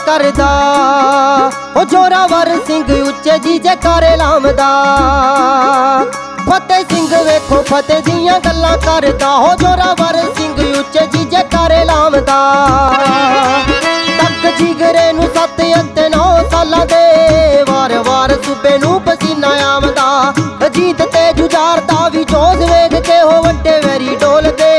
करदा ओ जोरावर सिंह उच्चे जी जयकारे लामदा। फतेह सिंह वेखो फतेह दियां गल्लां करदा हो जोरावर सिंह उच्चे जी जयकारे लामदा। तक जिगरे नूं 7 ਅਤੇ 9 सालां दे वार वार सूबे नूं पसीना आमदा। अजीत ते जुझार दा भी जोश वेख के हो वड्डे वैरी डोलदे।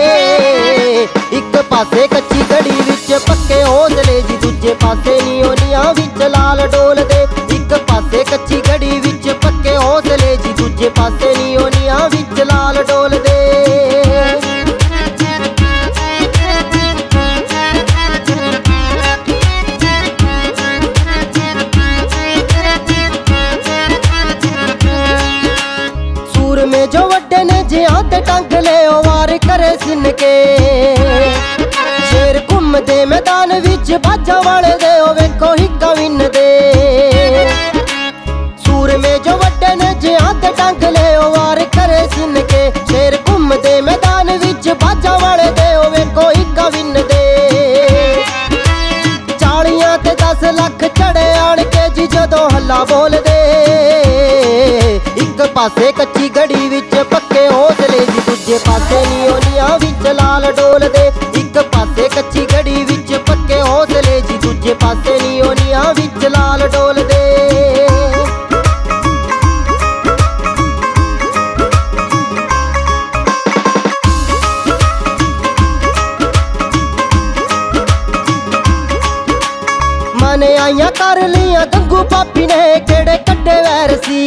एक पासे कच्ची घड़ी विच पक्के हौसले जी दूजे पासे नियोनियां विच लाल डोलदे। एक पासे कच्ची घड़ी विच पक्के हौसले जी दूजे पासे नियोनियां विच लाल डोलदे। में जो वड्डे ने जिहां ते टंग ले वार करे सिन के। शेर घूमदे मैदान विच बाजा वलदे ओ वेखो हिक्का विनदे। सूर में जो वड्डे ने जिहां ते टंग ले वार करे सिन के। शेर घूमदे मैदान विच बाजा वलदे ओ वेखो हिक्का विनदे। 40 ते 10 लाख चढ़े आण के जी जदों हल्ला बोलदे। एक पासे कच्ची घड़ी विच पक्के हौसले जी दूजे पासे नियोनियां विच लाल डोलदे। एक पासे कच्ची घड़ी विच पक्के हौसले जी दूजे पासे नियोनियां विच लाल डोलदे। मन आइयां कर लियां गंगू पापी ने केड़े कड्डे वैर सी।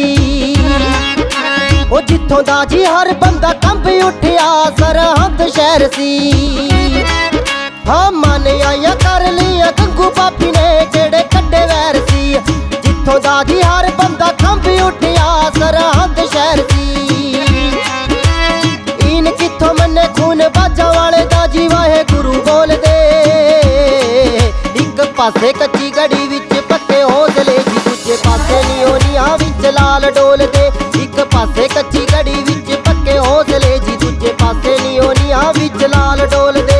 ओ जिथों दा जी हर बंदा कंब उठिया सरहद शहर सी। हाँ मन आइयां कर लियां गंगू पापी ने केड़े कड्डे वैर सी। जिथों दा जी हर बंदा कंब उठिया सरहद शहर सी। इन किथों मन्ने खून बाजा वाले दा जी वाहे गुरु बोलदे। एक पासे कच्ची घड़ी विच पक्के हौसले जी दूजे पासे नियोनियां विच लाल डोलदे। एक पासे कच्ची घड़ी विच पक्के हौसले जी दूजे पासे नियोनियां विच लाल डोलदे।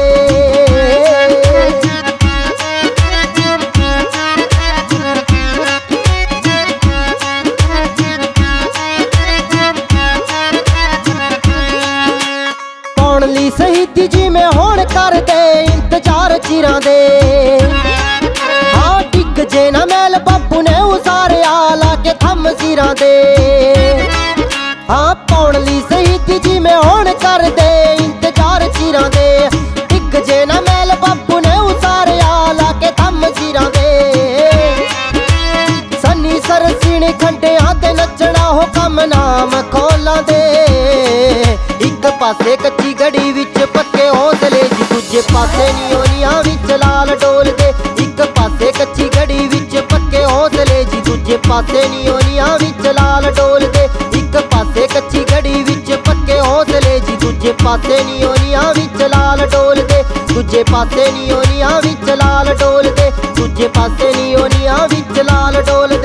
पाउण लई शहीदी जी में होण करदे इंतजार चिरां दे। जे ना मैल बापू ने उसारिया लाके थम सिरां दे। हाँ पाउण लई शहीदी जी में होण कर दे इंतजार चिरां दे। डिग जे ना मैल बापू ने उसारिया लाके थम सिरां दे। सन्नी सरसीणी खंडियां ते नचना हो कम नाम खोलां दे। एक पासे कच्ची घड़ी विच पक्के हौसले जी दूजे पासे नियोनियां विच लाल डोलदे। एक पासे कच्ची घड़ी विच पक्के हौसले जी दूजे पासे नियोनियां विच लाल डोलदे। एक पासे कच्ची घड़ी विच पक्के हौसले जी दूजे पासे नियोनियां विच लाल डोलदे। दूजे पासे नियोनियां विच लाल डोलदे। दूजे पासे नियोनियां विच लाल डोलदे।